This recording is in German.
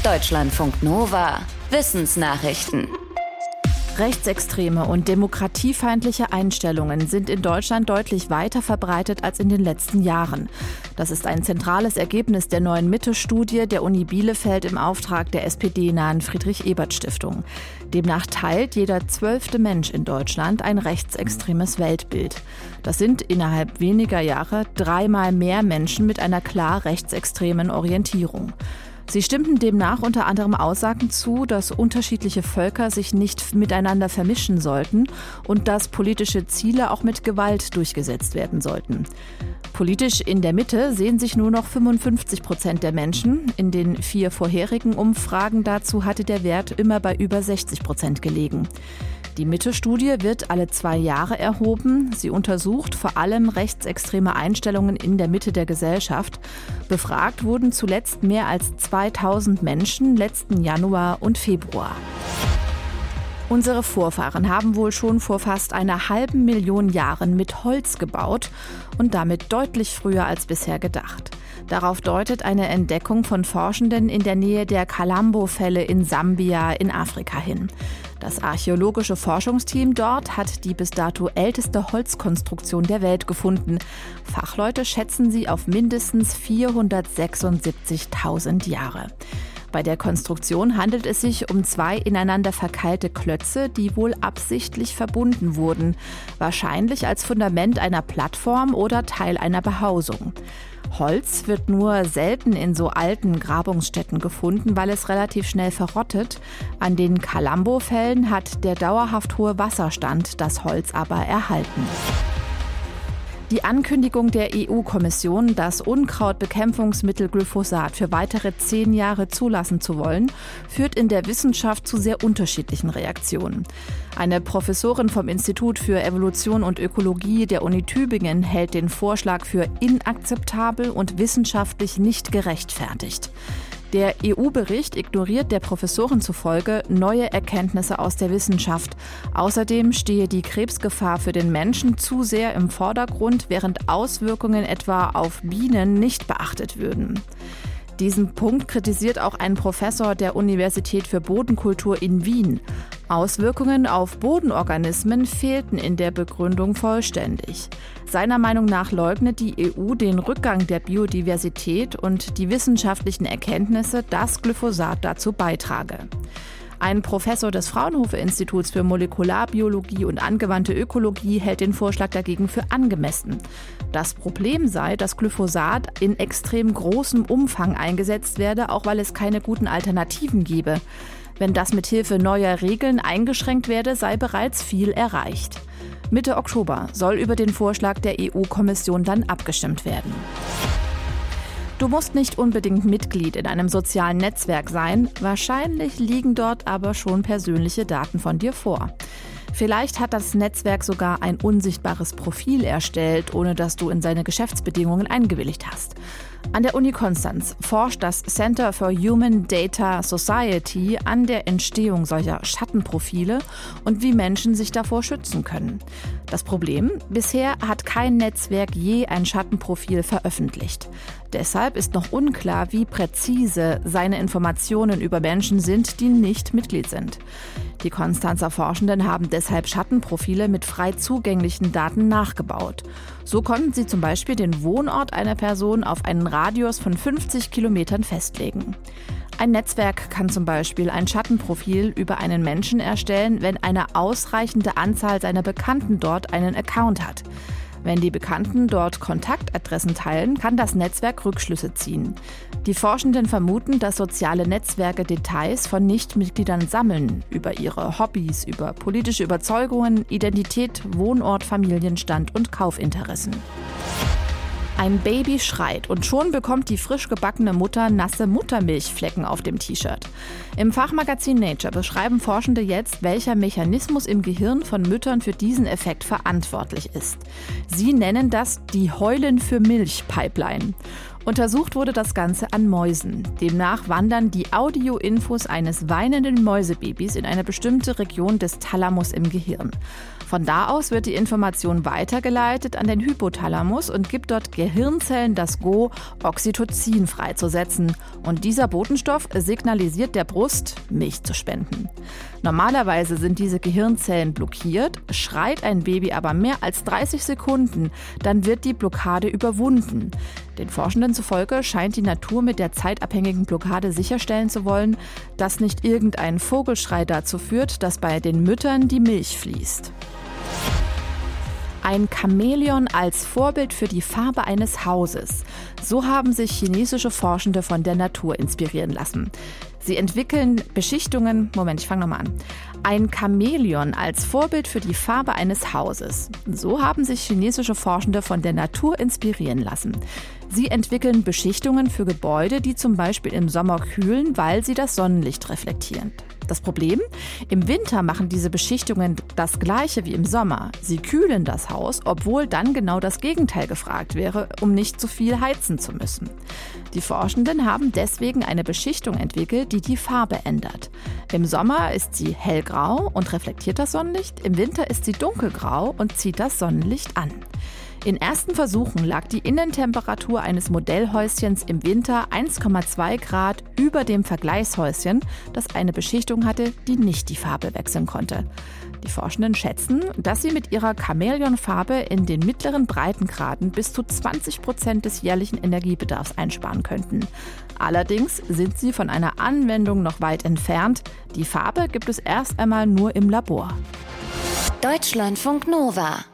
Deutschlandfunk Nova Wissensnachrichten. Rechtsextreme und demokratiefeindliche Einstellungen sind in Deutschland deutlich weiter verbreitet als in den letzten Jahren. Das ist ein zentrales Ergebnis der neuen Mitte-Studie der Uni Bielefeld im Auftrag der SPD-nahen Friedrich-Ebert-Stiftung. Demnach teilt jeder 12. Mensch in Deutschland ein rechtsextremes Weltbild. Das sind innerhalb weniger Jahre 3-mal mehr Menschen mit einer klar rechtsextremen Orientierung. Sie stimmten demnach unter anderem Aussagen zu, dass unterschiedliche Völker sich nicht miteinander vermischen sollten und dass politische Ziele auch mit Gewalt durchgesetzt werden sollten. Politisch in der Mitte sehen sich nur noch 55% der Menschen. In den 4 vorherigen Umfragen dazu hatte der Wert immer bei über 60% gelegen. Die Mitte-Studie wird alle 2 Jahre erhoben. Sie untersucht vor allem rechtsextreme Einstellungen in der Mitte der Gesellschaft. Befragt wurden zuletzt mehr als 2000 Menschen letzten Januar und Februar. Unsere Vorfahren haben wohl schon vor fast 500.000 Jahren mit Holz gebaut und damit deutlich früher als bisher gedacht. Darauf deutet eine Entdeckung von Forschenden in der Nähe der Kalambo-Fälle in Sambia in Afrika hin. Das archäologische Forschungsteam dort hat die bis dato älteste Holzkonstruktion der Welt gefunden. Fachleute schätzen sie auf mindestens 476.000 Jahre. Bei der Konstruktion handelt es sich um 2 ineinander verkeilte Klötze, die wohl absichtlich verbunden wurden, wahrscheinlich als Fundament einer Plattform oder Teil einer Behausung. Holz wird nur selten in so alten Grabungsstätten gefunden, weil es relativ schnell verrottet. An den Kalambo-Fällen hat der dauerhaft hohe Wasserstand das Holz aber erhalten. Die Ankündigung der EU-Kommission, das Unkrautbekämpfungsmittel Glyphosat für weitere 10 Jahre zulassen zu wollen, führt in der Wissenschaft zu sehr unterschiedlichen Reaktionen. Eine Professorin vom Institut für Evolution und Ökologie der Uni Tübingen hält den Vorschlag für inakzeptabel und wissenschaftlich nicht gerechtfertigt. Der EU-Bericht ignoriert der Professorin zufolge neue Erkenntnisse aus der Wissenschaft. Außerdem stehe die Krebsgefahr für den Menschen zu sehr im Vordergrund, während Auswirkungen etwa auf Bienen nicht beachtet würden. Diesen Punkt kritisiert auch ein Professor der Universität für Bodenkultur in Wien. Auswirkungen auf Bodenorganismen fehlten in der Begründung vollständig. Seiner Meinung nach leugnet die EU den Rückgang der Biodiversität und die wissenschaftlichen Erkenntnisse, dass Glyphosat dazu beitrage. Ein Professor des Fraunhofer-Instituts für Molekularbiologie und angewandte Ökologie hält den Vorschlag dagegen für angemessen. Das Problem sei, dass Glyphosat in extrem großem Umfang eingesetzt werde, auch weil es keine guten Alternativen gebe. Wenn das mit Hilfe neuer Regeln eingeschränkt werde, sei bereits viel erreicht. Mitte Oktober soll über den Vorschlag der EU-Kommission dann abgestimmt werden. Du musst nicht unbedingt Mitglied in einem sozialen Netzwerk sein, wahrscheinlich liegen dort aber schon persönliche Daten von dir vor. Vielleicht hat das Netzwerk sogar ein unsichtbares Profil erstellt, ohne dass du in seine Geschäftsbedingungen eingewilligt hast. An der Uni Konstanz forscht das Center for Human Data Society an der Entstehung solcher Schattenprofile und wie Menschen sich davor schützen können. Das Problem? Bisher hat kein Netzwerk je ein Schattenprofil veröffentlicht. Deshalb ist noch unklar, wie präzise seine Informationen über Menschen sind, die nicht Mitglied sind. Die Konstanzer Forschenden haben deshalb Schattenprofile mit frei zugänglichen Daten nachgebaut. So konnten sie zum Beispiel den Wohnort einer Person auf einen Radius von 50 Kilometern festlegen. Ein Netzwerk kann zum Beispiel ein Schattenprofil über einen Menschen erstellen, wenn eine ausreichende Anzahl seiner Bekannten dort einen Account hat. Wenn die Bekannten dort Kontaktadressen teilen, kann das Netzwerk Rückschlüsse ziehen. Die Forschenden vermuten, dass soziale Netzwerke Details von Nichtmitgliedern sammeln, über ihre Hobbys, über politische Überzeugungen, Identität, Wohnort, Familienstand und Kaufinteressen. Ein Baby schreit und schon bekommt die frisch gebackene Mutter nasse Muttermilchflecken auf dem T-Shirt. Im Fachmagazin Nature beschreiben Forschende jetzt, welcher Mechanismus im Gehirn von Müttern für diesen Effekt verantwortlich ist. Sie nennen das die Heulen für Milch-Pipeline. Untersucht wurde das Ganze an Mäusen. Demnach wandern die Audioinfos eines weinenden Mäusebabys in eine bestimmte Region des Thalamus im Gehirn. Von da aus wird die Information weitergeleitet an den Hypothalamus und gibt dort Gehirnzellen das Go, Oxytocin freizusetzen. Und dieser Botenstoff signalisiert der Brust, Milch zu spenden. Normalerweise sind diese Gehirnzellen blockiert, schreit ein Baby aber mehr als 30 Sekunden, dann wird die Blockade überwunden. Den Forschenden zufolge scheint die Natur mit der zeitabhängigen Blockade sicherstellen zu wollen, dass nicht irgendein Vogelschrei dazu führt, dass bei den Müttern die Milch fließt. Ein Chamäleon als Vorbild für die Farbe eines Hauses. So haben sich chinesische Forschende von der Natur inspirieren lassen. Sie entwickeln Beschichtungen. Ich fange nochmal an. Ein Chamäleon als Vorbild für die Farbe eines Hauses. So haben sich chinesische Forschende von der Natur inspirieren lassen. Sie entwickeln Beschichtungen für Gebäude, die zum Beispiel im Sommer kühlen, weil sie das Sonnenlicht reflektieren. Das Problem? Im Winter machen diese Beschichtungen das Gleiche wie im Sommer. Sie kühlen das Haus, obwohl dann genau das Gegenteil gefragt wäre, um nicht zu viel heizen zu müssen. Die Forschenden haben deswegen eine Beschichtung entwickelt, die die Farbe ändert. Im Sommer ist sie hellgrau und reflektiert das Sonnenlicht, im Winter ist sie dunkelgrau und zieht das Sonnenlicht an. In ersten Versuchen lag die Innentemperatur eines Modellhäuschens im Winter 1,2 Grad über dem Vergleichshäuschen, das eine Beschichtung hatte, die nicht die Farbe wechseln konnte. Die Forschenden schätzen, dass sie mit ihrer Chamäleonfarbe in den mittleren Breitengraden bis zu 20% des jährlichen Energiebedarfs einsparen könnten. Allerdings sind sie von einer Anwendung noch weit entfernt. Die Farbe gibt es erst einmal nur im Labor. Deutschlandfunk Nova